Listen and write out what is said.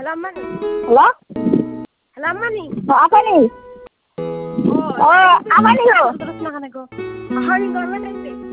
Ammani. Hello? Hello, Ammani. Apa nih? Oh, apa nih lo? Terus makan aku. Ahani goreng